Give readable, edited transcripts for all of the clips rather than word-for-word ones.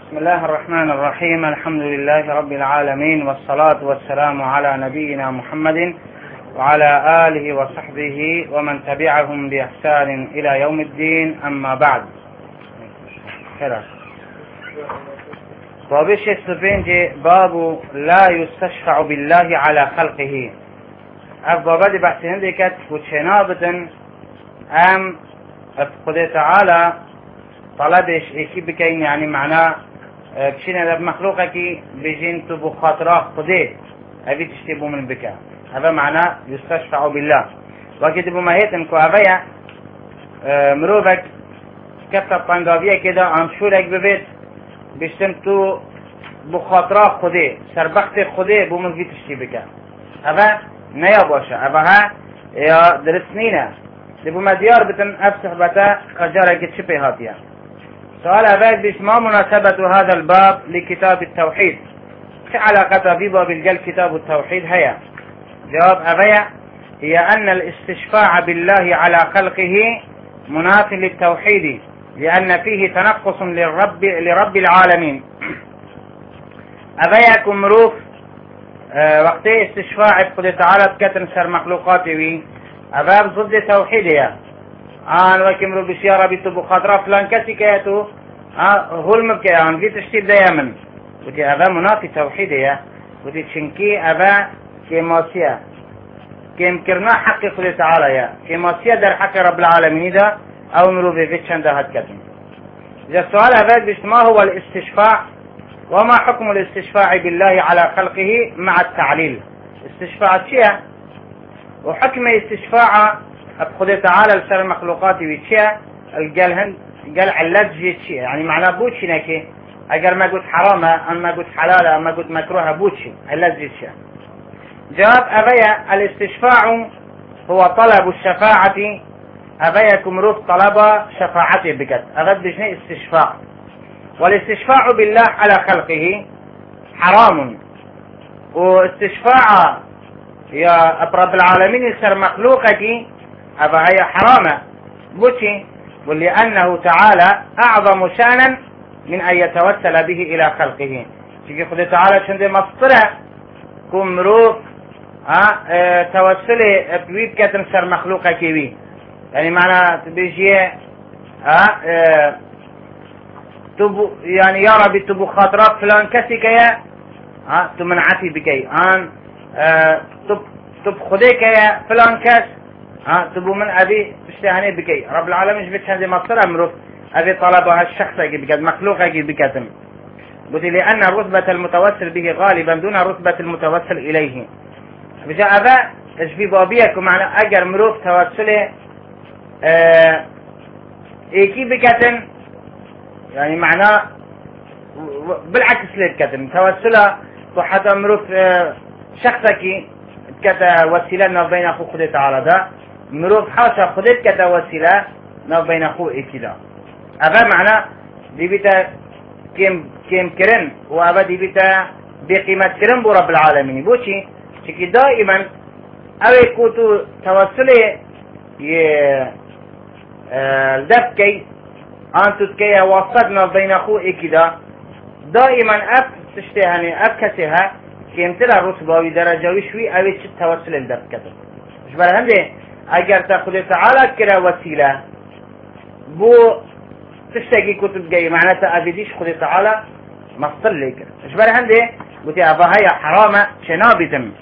بسم الله الرحمن الرحيم. الحمد لله رب العالمين، والصلاة والسلام على نبينا محمد وعلى آله وصحبه ومن تبعهم بإحسان إلى يوم الدين. أما بعد، بابش السبنج باب لا يستشفع بالله على خلقه. بابا دي بحث هندكت وشنابة أم خد تعالى طلبش إيكي بكين، يعني معناه كشينا بمخلوقك بيجين تبو خاطره خدي أبي تشتبو من بكا، هذا معناه يستشفع بالله. وكتبو ماهيتن كو أبايا مروفك كفتا طنقابية كده عن شورك ببيت بيشتم تو بخاطره خدي سربخت خدي بو من في تشتبكا، هذا نيا باشا هذا يا درسنينا لبو مديار بتن أفسح بتا خجارة تشبه هاتيا. سؤال أباك بيش ما مناسبة هذا الباب لكتاب التوحيد؟ علاقة في باب الجل كتاب التوحيد؟ هيا جواب أبايا هي أن الاستشفاع بالله على خلقه مناف للتوحيد، لأن فيه تنقص لرب العالمين. أبايا كمروف وقت استشفاع بقدر تعالى كتن سر مخلوقاته أباب ضد توحيدية. وكمرو بشيارة بيتبو خاطرة فلان كسي كياتو هلم بكيان في تشتيب دايما ودي أبا منافي توحيدية، ودي تشنكي أبا كيماسية كيمكرنا حق خلي تعالى كيماسية در حق رب العالمين دا أو مرو بفيتشان دا هتكتن. إذا السؤال أبا ما هو الاستشفاع وما حكم الاستشفاع بالله على خلقه مع التعليل؟ استشفاع شيء وحكم استشفاع بخدي تعالى لسر المخلوقات ويتشيا الجلهن قال علات جيتشي، يعني معناه بوتشي نكي اگر ما قلت حرامه اما قلت حلاله اما قلت مكروهه بوتشي علات جيتشي. جواب أبايا الاستشفاع هو طلب الشفاعة. أبايا كمروف طلب شفاعته بكت أغد بجني استشفاع، والاستشفاع بالله على خلقه حرام، واستشفاع يا رب العالمين سر مخلوقك أبا هي حرامة بوتي، ولأنه تعالى أعظم شانا من أن يتوسل به إلى خلقه. تيجي خذ تعالى شند مصطلح كمروف توسلي بويب كتن سر مخلوقك بي، يعني معنى بيجي تبو يعني يا ربي تبو خاطرات فلان كسيك يا تمنعتي بكي تب خديك يا فلان كاس تبو من أبي تشتهني بكي. رب العالمين جبت هذه مصر أمره أبي طلبها الشخص بكت مخلوق بكتم قلت لأن رتبة المتوسل به غالبا دون رتبة المتوسل إليه. بجاء أبا تشبيه بابيكم معنى أجر مروف توسله إيكي بكتم، يعني معناه بالعكس للكتم توسله وحتى مروف شخصك كتا وسيلة ناف بين أخو خدت على ده مروف حاشا خدت كتا وسيلة ناف بين أخو إكلا. أبا معنى دي بيتا كيم كرن وأبا دي بيتا بقيمة كرن بو رب العالمين بوشي شكي دائما أوي كوتو توسلي الدفكي أنتو تكي وصدنا بين أخو إكلا دائما أب تشتهني أب كسيها كيمتلا رتبة درجة وشوي أوي تشت توسل الدرس كتب مش برهم دي أجر تأخذ تعالى كرا وسيلة بو تشتكي كتب جاي معناتها أبديش خذ تعالى مصطل لك مش برهم دي قلت أبا هي حرامة شنابتم،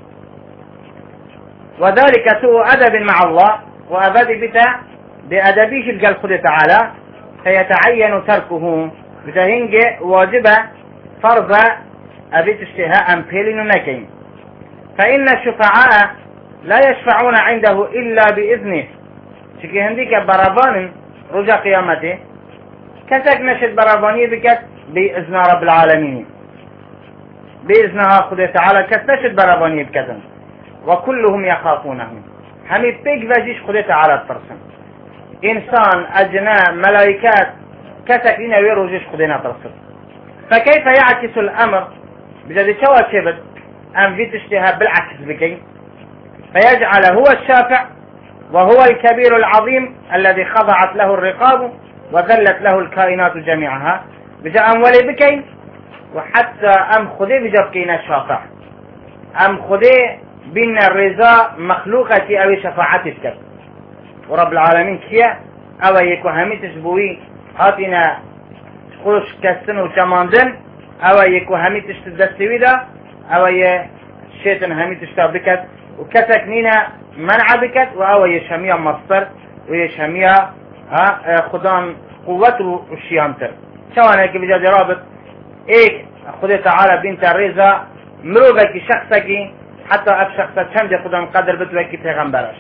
وذلك سوء أدب مع الله وأبدي بتا بأدبيش الجل خذ تعالى فيتعين تركه بتهنج واجبة فرض أبيت اشتهاء أمبيلين نكين. فإن الشفعاء لا يشفعون عنده إلا بإذنه. شكي هنديك برابان رجع قيامته كتك نشد برابانية بكت بإذن رب العالمين، بإذنها خذ تعالى كت نشد برابانية بكتن وكلهم يخافونه. همي بيك فاجيش خذ تعالى الترسم إنسان أجناء ملائكات كتك لنا ويروجيش خذنا ترسم. فكيف يعكس الأمر بجد شوى شبت أم في تشتهى بالعكس بكي فيجعل هو الشافع وهو الكبير العظيم الذي خضعت له الرقاب وذلت له الكائنات جميعها بجاء ولي بكي وحتى ام خده بجاب كينا شافع ام خده بين الرضا مخلوقة او شفاعتك كد ورب العالمين كيا او يكو هميتش بوي هاتنا خوش كستن وشماندن او يكو هميتش تدستوي دا او الشيطان هميتش تابكت وكتك نينا منع بكت او يشهمية مصدر ويشهمية خدان قوته وشيانتر شوانا كي بجاد رابط ايك خده تعالى بنت الرضا مروبك شخصك حتى اف شخصة چند خدان قدر بتوكي پیغمبرش.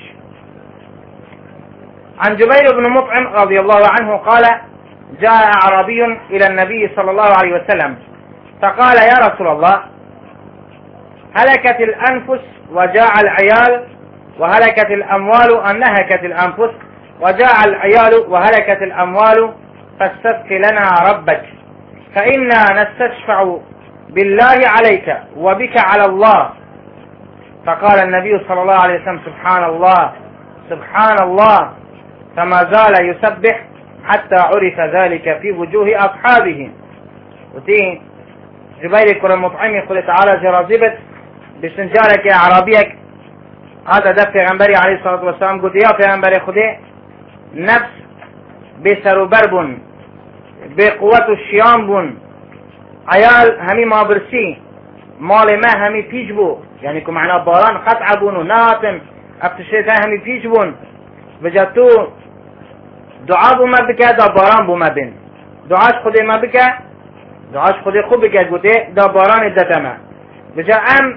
عن جبير بن مطعم رضي الله عنه قال جاء أعرابي إلى النبي صلى الله عليه وسلم فقال يا رسول الله هلكت الأنفس وجاع العيال وهلكت الأموال أنهكت الأنفس وجاع العيال وهلكت الأموال فاستسق لنا ربك فإنا نستشفع بالله عليك وبك على الله. فقال النبي صلى الله عليه وسلم سبحان الله سبحان الله فما زال يسبح حتى عرف ذلك في وجوه أصحابه. وتين جبير كرم مطعم يقول تعالى جرازبت بسنجارك يا عربيك هذا ده پیغمبری علیه الصلاة والسلام قلت يا پیغمبر خدا نفس بسر و بربون بقوة الشیام بون عیال همی مابرسی مال ما همی پیش بو یعنی که معنا باران قطع بون و ناتم افتشیت همی پیش بون بجا تو دعا بو ما بکه دا باران بو ما بین دعاش خود ما بکه دعاش خود خوب بکه گوته دا باران ادتما بجا ام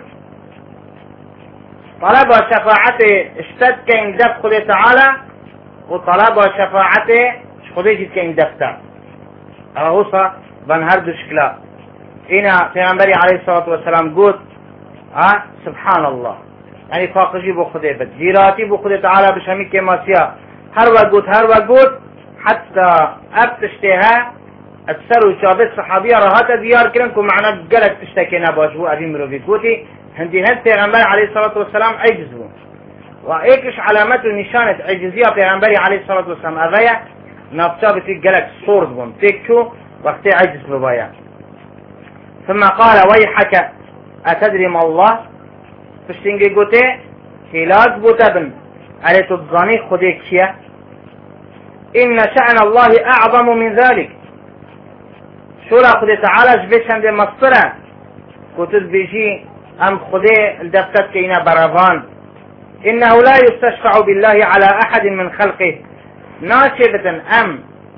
طلب شفاعت اشتد كين دف خده تعالى وطلب شفاعت خده جد كين دفتا اغوصا بان هر دو شكلا اينا پیغمبری عليه الصلاة والسلام قلت سبحان الله يعني فاقجي بو خده بد جيراتي بو خده تعالى بشامي كماسيا هر وقت حتى ابتشتها اتسر وشابت صحابية راهات ديار كرنكم معنا قلت تشتكينا باشبو ابي مروفي قوتي هندي هند پیغمبر عليه الصلاة والسلام عجز بو وايكش علامات نشانة عجزية پیغمبر عليه الصلاة والسلام اغايا نابتا بتي قلت صورت بون تيكشو وقت عجز ببايا. ثم قال ويحك اتدري ما الله فشتنجي قوتي هلاك بوتبن عليه تبظاني خدي كيا ان شأن الله اعظم من ذلك شورا خدي تعالى جبشن دي مصرة كتب بيجي ام خدي الدفتر كينا برافان انه لا يستشفع بالله على احد من خلقه ناشبة ام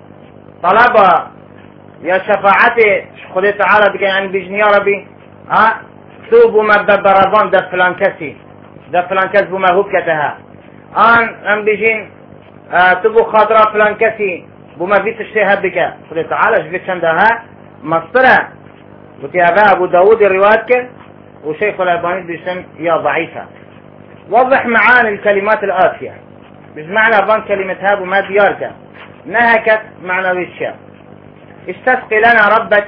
طلبا يا شفاعتي خدي تعالى بكي يعني بيجني يا ربي توبوا ما برافان ده فلان كسي ده فلان كس بما هو كتها ام بيجين تبو خاطرة فلان كسي بما في تشتيها بك خدي تعالى جبت شندها مصطرة وتيابا ابو داود الروايات وشيخ الألباني بيسم يا ضعيفة. وضح معاني الكلمات الآتية بمعنى بان كلمة هاب وما ديارك نهكت معنى وشيا استسقي لنا ربك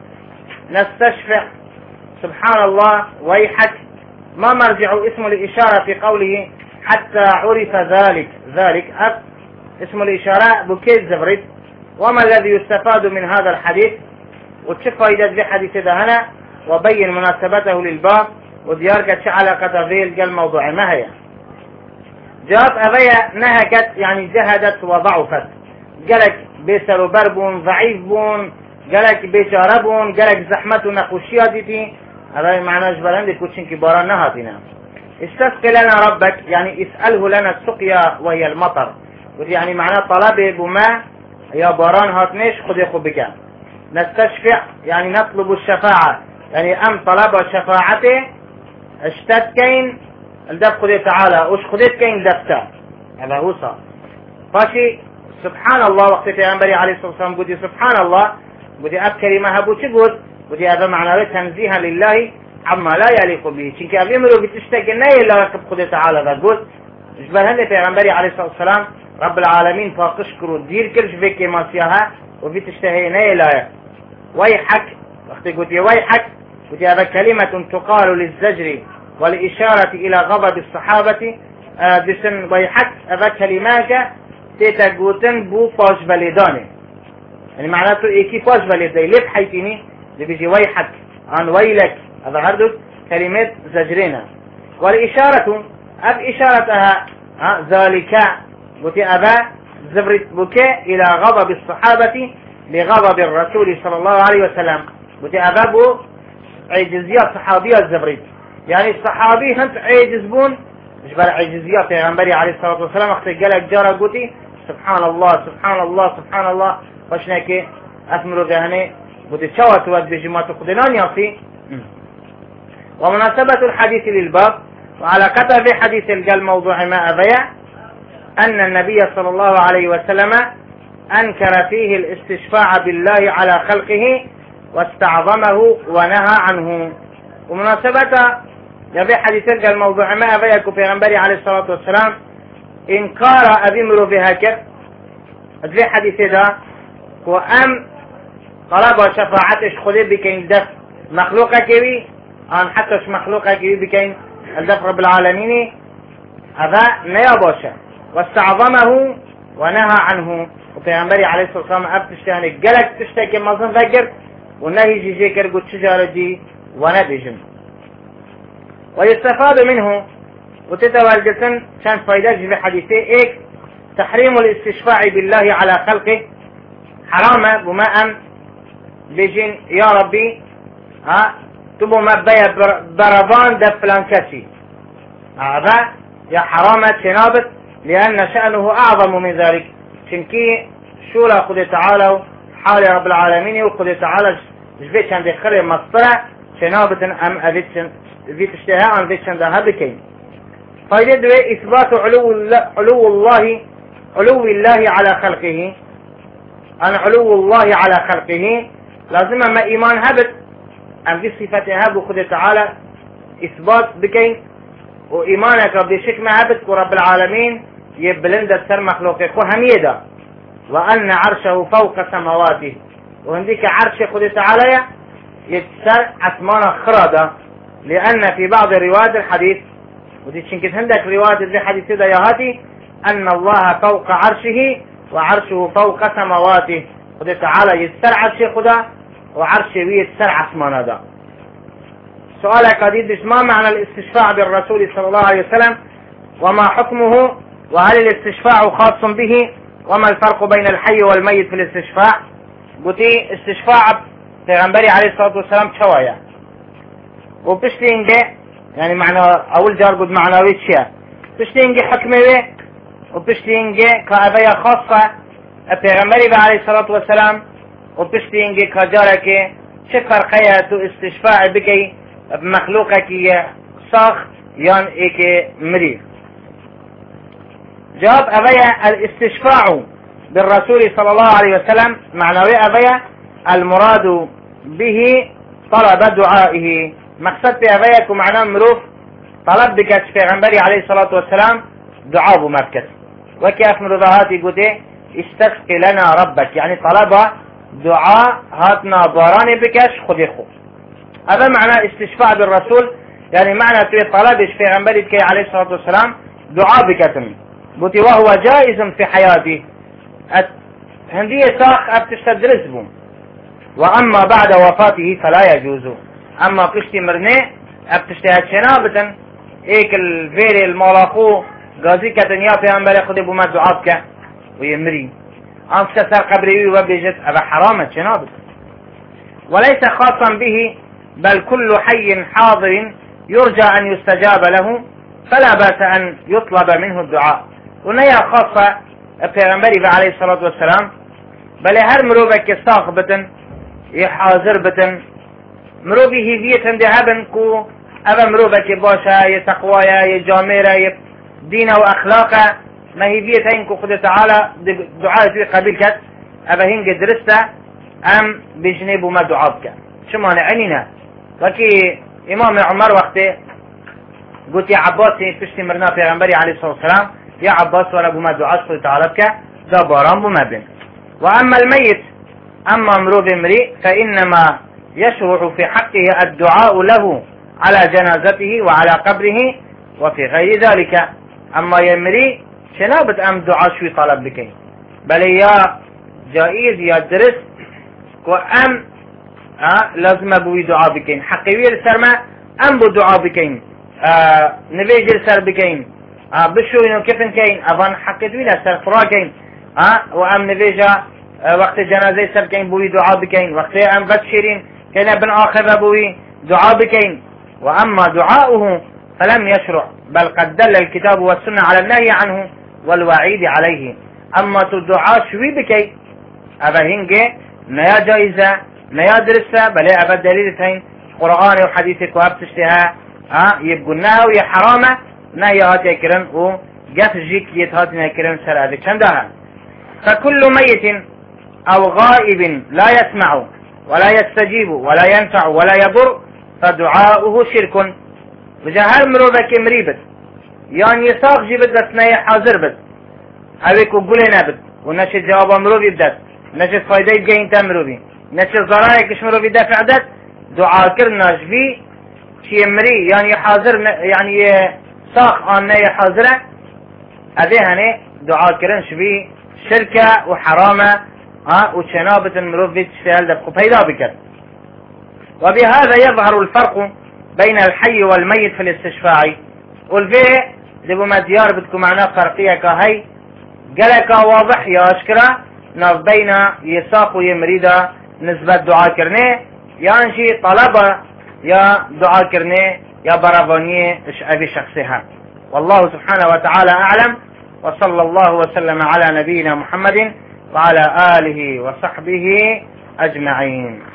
نستشفع سبحان الله ويحك ما مرجع اسم الإشارة في قوله حتى عرف ذلك اسم الإشارة بكيت زبرد. وما الذي يستفاد من هذا الحديث وتشف فائدة بحديث ذا هنا وبين مناسبته للباب وديارك علاقة ذيل قال موضوع ما هي جواب أبيا نهكت يعني جهدت وضعفت قالك بيسر وبربون ضعيفون قالك بيشاربون قالك زحمة نقوشياتي هذا معنى جبران دي كوتشين كباران نهاتنا. استسقي لنا ربك يعني اسأله لنا السقيا وهي المطر يعني معنى طلبه بما يا باران هاتنيش خد يخو بك. نستشفع يعني نطلب الشفاعة يعني ام طلب شفاعته اشتد كين الدف خدي تعالى وش خديت كين دفتا هذا هو صار فاشي سبحان الله وقت پیغمبری عليه الصلاة والسلام قلت سبحان الله قلت اب كلمة هبو تقول قلت هذا معنى تنزيها لله عما لا يليق به چونك اب امرو بتشتكي نهي الله ركب خدي تعالى قلت جبال هنده پیغمبری عليه الصلاة والسلام رب العالمين فاقش كرو دير كرش فيكي ما سياها وبتشتهي نهي الله ويحك وقت قلت ويحك قلت هذا كلمة تقال للزجر والإشارة إلى غضب الصحابة بسن ويحك هذا كلمات تتقوتن بو فاش بلدانه يعني معناته ايكي فاش بلدانه ليه بحيثيني بيجي ويحك عن ويلك، هذا هردك كلمات زجرنا. والإشارة أب إشارتها ذلك قلت أبا زبرت بكاء إلى غضب الصحابة لغضب الرسول صلى الله عليه وسلم. قلت أبا بو عجزيات صحابية الزبرت، يعني الصحابي هنت عجزبون جبال عجزيات پیغمبری عليه الصلاة والسلام وقت قالك جارة قلتي سبحان الله سبحان الله سبحان الله فشنك أثمروا ذهني قلت شوات ود بجماعة قدنان يصي. ومناسبة الحديث للباب وعلى كتب حديث القل موضوع ما أبيع أن النبي صلى الله عليه وسلم أنكر فيه الاستشفاع بالله على خلقه واستعظمه ونهى عنه. ومناسبة يبي حديث القل الموضوع ما أبيع كبيغنبري عليه الصلاة والسلام إنكار أبيمرو بهكر في حديث ده وأم طلب شفاعتش خذي بكين دف مخلوقة كبي أن حتىش مخلوقة كبي بكين الدف رب العالمين هذا نيابوشا واستعظمه ونهى عنه. وبيغنبري عليه الصلاة والسلام أبتشتهني قلق تشتكي مظن ذكر ونهي جيكر قد شجارة دي وندجم. ويستفاد منه وتتوالجسن كان فايدة في حديثي إيك تحريم الاستشفاع بالله على خلقه حرام بماء بيجين يا ربي تبو ما بيا بربان دفلان كسي هذا يا حرامة شنابت لأن شأنه أعظم من ذلك. شنكي شورى قد تعالى حال رب العالمين وقد تعالى جبت عند خير مصطلع شنابت أم أبيت في اشتهاء عن ذلك عندها بكين. فيجب إثبات علو الله على خلقه. أن علو الله على خلقه لازم ما إيمان هبت أن في صفتها بخد تعالى إثبات بكين وإيمانك رب شك ما هبت ورب العالمين يبلند السر مخلوقه هم يدا وأن عرشه فوق سماواته وهنديك عرش خد تعالى يتسر أسمان خرادة. لأن في بعض روايات الحديث ودي شنكت عندك رواية الحديث ده يهاتي أن الله فوق عرشه وعرشه فوق سماواته خد تعالى يتسر عرش خدا وعرشه يتسر أسمان ده. سؤالك قديد ما معنى الاستشفاع بالرسول صلى الله عليه وسلم وما حكمه وهل الاستشفاع خاص به وما الفرق بين الحي والميت في الاستشفاع؟ قلت استشفاع پیغمبری عليه الصلاة والسلام شوايا وبشتينجي يعني معنى أول جار قد معناوي شيء بشتينجي حكمه وبشتينجي كأبيا خاصة پیغمبری عليه الصلاة والسلام وبشتينجي كجارك شفر قياتو استشفاع بكي بمخلوقك صاخ يان ايك مريض. جواب أبيا الاستشفاع بالرسول صلى الله عليه وسلم معنوي أبيا المراد به طلب دعائه مقصد بأبيك ومعناه مروف طلب بك پیغمبری عليه الصلاة والسلام دعاء بمركز وكيف مرضاهاتي قده استسقي لنا ربك يعني طلب دعاء هاتنا باران بكش خذي خو. هذا معنى استشفاع بالرسول يعني معنى طلبش پیغمبری كي عليه الصلاة والسلام دعاء بكتن قلت وهو جائز في حياته هندية ساخ ابتشتدرس بهم. وأما بعد وفاته فلا يجوز. أما قشتي مرني ابتشتهد شنابة ايك الفيري المولاقو قازي كتن يا پیغمبری خذي بما دعاء ويمري أنفس سر قبري وبيجت أبا حرامة شنابة وليس خاصا به بل كل حي حاضر يرجى أن يستجاب له فلا بأس أن يطلب منه الدعاء. ونيا خاصة البيغمبري عليه الصلاة والسلام بل هر مروبك صاخبة يحاضر بتن مروبي هيفية ذهبا كو أبا مروبك باشا يتقوايا يجاميرا دين وأخلاقا ما هيفية هنكو خد تعالى دعاء في قبيل كت أبا هنك درستا أم بجنب ما دعابك شو معنى عنينا وكي إمام عمر وقته قلت يا عباسي تشتمرنا پیغمبري عليه الصلاة والسلام يا عباس ولا بما دعاء خد تعالى بك دا باران بما بين. وأما الميت أما مروب امرئ فإنما يشرع في حقه الدعاء له على جنازته وعلى قبره وفي غير ذلك. أما يمري شنابت أم دعاء شوي طلب بك بل يا جائز يا درس وأم لازم بوي دعاء بكين حقيوي السرما ام بو دعاء بكين نبيج السر بكين بشو انه كيفن كين افان حقيت ويلا سر فرا كين وام نبيجا وقت جنازه سر كين بوي دعاء بكين وقت ام بشيرين كان ابن اخر بوي دعاء بكين واما دعاؤه فلم يشرع بل قد دل الكتاب والسنه على النهي عنه والوعيد عليه. اما الدعاء شوي بكي ابا هنجي نيا جائزه نيا درسه بل ابا دليل ثين قرآن وحديثك وابتشتها يبقناها ويا حرامه نهي هاتي كرن وقف جيك يتهاتنا كرن سر هذه كندها. فكل ميت او غائب لا يسمع ولا يستجيب ولا ينفع ولا يضر فدعاؤه شرك. بجهل مروبك مريبت يعني يساق جيبت بس حاضر بد اويك وقولي نابد ونشي جواب مروبي بدت نشي فايدة يبقى انت مروبي نشي ضرائك مروبي دافع دت دعاء كرنا جبي شي مري يعني حاضر يعني ساق ان حاضرة هذه هني دعاء كرن شبي شركة وحرامة وشنابة المروبي تشتغل دفق فايدة بكر. وبهذا يظهر الفرق بين الحي والميت في الاستشفاع. والفي دبو ما ديار بدكم معنا فرقية كهي قالك واضح يا أشكرا ناف بين يساق ويمريدا نسبة دعاء كرني يعني شي طلبة يا دعاء كرني يا برافانية أبي شخصها. والله سبحانه وتعالى أعلم وصلى الله وسلم على نبينا محمد وعلى آله وصحبه أجمعين.